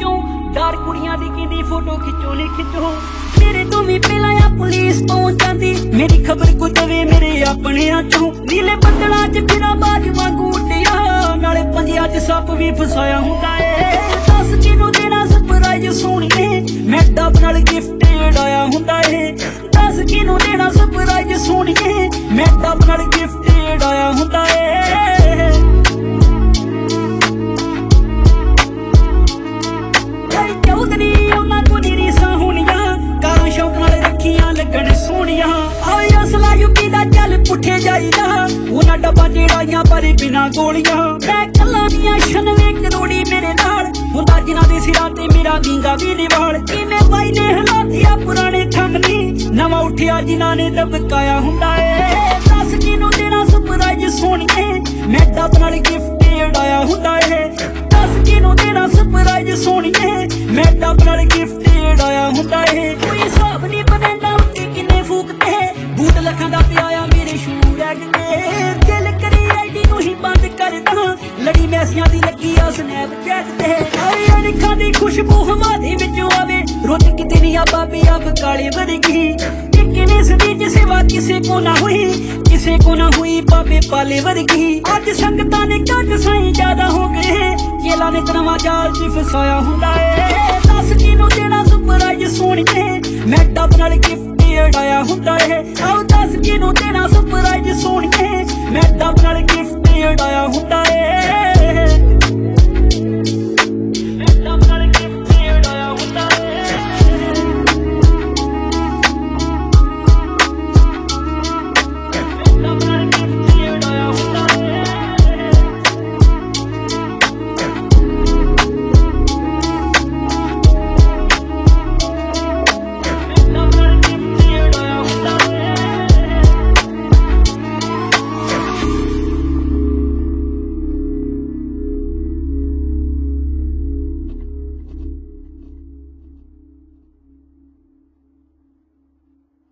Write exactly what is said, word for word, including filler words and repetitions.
ਵਿੱਚੋਂ ਡਰ ਕੁੜੀਆਂ ਦੀ ਕਹਿੰਦੀ ਫੋਟੋ ਖਿੱਚੋ ਨੀ ਖਿੱਚੋ ਮੇਰੇ ਤੋਂ ਵੀ ਪਹਿਲਾਂ ਆ ਪੁਲਿਸ ਪਹੁੰਚ ਜਾਂਦੀ ਮੇਰੀ ਖਬਰ ਕੋ ਦੇਵੇ ਮੇਰੇ ਆਪਣਿਆਂ ਚੋਂ ਨੀਲੇ ਬੱਦਲਾਂ 'ਚ ਫਿਰਾਂ ਬਾਜ ਵਾਂਗੂ ਉੱਡਿਆ ਨਾਲੇ ਪੰਜਿਆਂ 'ਚ ਸੱਪ ਵੀ ਫਸਾਇਆ ਹੁੰਦਾ ਏ ਦੱਸ ਕਿਹਨੂੰ ਦੇਣਾ ਸਰਪ੍ਰਾਈਜ਼ ਸੋਹਣੀਏ ਮੈਂ ਡੱਬ ਨਾਲ ਗਿਫਟ ਉਡਾਇਆ ਹੁੰਦਾ ਏ ਦੱਸ ਕਿਹਨੂੰ ਦੇਣਾ ਸਰਪ੍ਰਾਈਜ਼ ਸੋਹਣੀਏ ਮੈਂ ਡੱਬ ਨਾਲ ਗਿਫਟ ਉਡਾਇਆ ਹੁੰਦਾ ਏ ਉਹਨਾਂ ਕੋਲ ਰੀਸਾਂ ਹੋਣੀਆਂ ਕਾਰਾਂ ਸ਼ੌਕ ਨਾਲ ਰੱਖੀਆਂ ਲੱਗਣ ਸੋਹਣੀਆਂ ਆਏ ਅਸਲਾ ਯੂਪੀ ਦਾ ਚੱਲ ਪੁੱਠੇ ਜਾਈਦਾ ਉਹਨਾਂ ਡੱਬਾਂ ਜਿਹੜਾਈਆਂ ਪਰ ਬਿਨਾਂ ਗੋਲੀਆਂ ਮੈਂ ਕੱਲਾ ਦੀਆਂ ਛਨਵੇਂ ਕਰੋੜੀ ਮੇਰੇ ਨਾਲ ਹੁੰਦਾ ਜਿਨ੍ਹਾਂ ਦੇ ਸਿਰਾਂ ਤੇ ਮੇਰਾ ਵਿੰਗਾ ਵੀ ਨਿਵਾਲ ਕਿਵੇਂ ਬਾਈ ਨੇ ਹਲਾਤਿਆ ਪੁਰਾਣੇ ਥੰਮਨੀ ਨਵਾਂ ਉੱਠਿਆ ਜਿਨ੍ਹਾਂ ਨੇ ਦਬਕਾਇਆ ਹੁੰਦਾ ਏ ਦੱਸ ਕਿਹਨੂੰ ਦੇਣਾ ਸਰਪ੍ਰਾਈਜ਼ ਸੋਹਣੀਏ ਮੈਂ ਡੱਬ ਨਾਲ ਗਿਫਟ ਉਡਾਇਆ ਹੁੰਦਾ ਏ ਦੱਸ ਕਿਹਨੂੰ ਦੇਣਾ ਸਰਪ੍ਰਾਈਜ਼ ਸੋਹਣੀਏ ਮੈਂ ਡੱਬ ਨਾਲ ਗਿਫਟ ਉਡਾਇਆ ਹੁੰਦਾ ਏ ਕੋਈ ਹਿਸਾਬ ਨਹੀਂ ਬਣਦਾ ਉੱਤੇ ਕਿੰਨੇ ਫੂਕਦੇ ਬੂਟ ਲੱਖਾਂ ਦਾ ਪਿਆ ਆ ਮੇਰੇ ਸ਼ੂ ਰੈਗਦੇ ਦਿਲ ਕਰੀ ਆਈਡੀ ਨੂੰ ਹੀ ਬੰਦ ਕਰਦਾ ਲੜੀ ਮੈਸੀਆਂ ਦੀ ਲੱਗੀ ਆ ਸਨੈਪਚੈਟ ਤੇ ਆਏ ਅਣਖਾਂ ਦੀ ਖੁਸ਼ਬੂ ਹਵਾ ਦੇ ਵਿੱਚੋਂ ਆਵੇ ਰੁੱਤ ਕਿਤੇ ਨਹੀਂ ਆ ਬਾਬੇ ਆਪ ਕਾਲੇ ਵਰਗੀ ਕਿਨੇ ਸਦੀ ਚ ਸੇਵਾ ਕਿਸੇ ਕੋ ਨਾ ਹੋਈ ਕਿਸੇ ਕੋ ਨਾ ਹੋਈ ਬਾਬੇ ਪਾਲੇ ਵਰਗੀ ਅੱਜ ਸੰਗਤਾਂ ਨੇ ਕੱਟ ਸਾਈਂ ਜ਼ਿਆਦਾ ਹੋ ਗਏ ਚੇਲਾ ਨੇ ਤਨਵਾ ਜਾਲ ਚ ਫਸਾਇਆ ਹੁੰਦਾ ਏ ਦੱਸ ਕਿਹਨੂੰ ਦੇਣਾ ਸਰਪ੍ਰਾਈਜ਼ ਸੋਹਣੀਏ ਮੈਂ ਡੱਬ ਨਾਲ ਗਿਫਟ ਉਡਾਇਆ ਹੁੰਦਾ ਏ ਆਓ ਦੱਸ ਕਿਹਨੂੰ ਦੇਣਾ ਸਰਪ੍ਰਾਈਜ਼ ਸੋਹਣੀਏ ਮੈਂ ਡੱਬ ਨਾਲ ਗਿਫਟ ਉਡਾਇਆ ਹੁੰਦਾ ਏ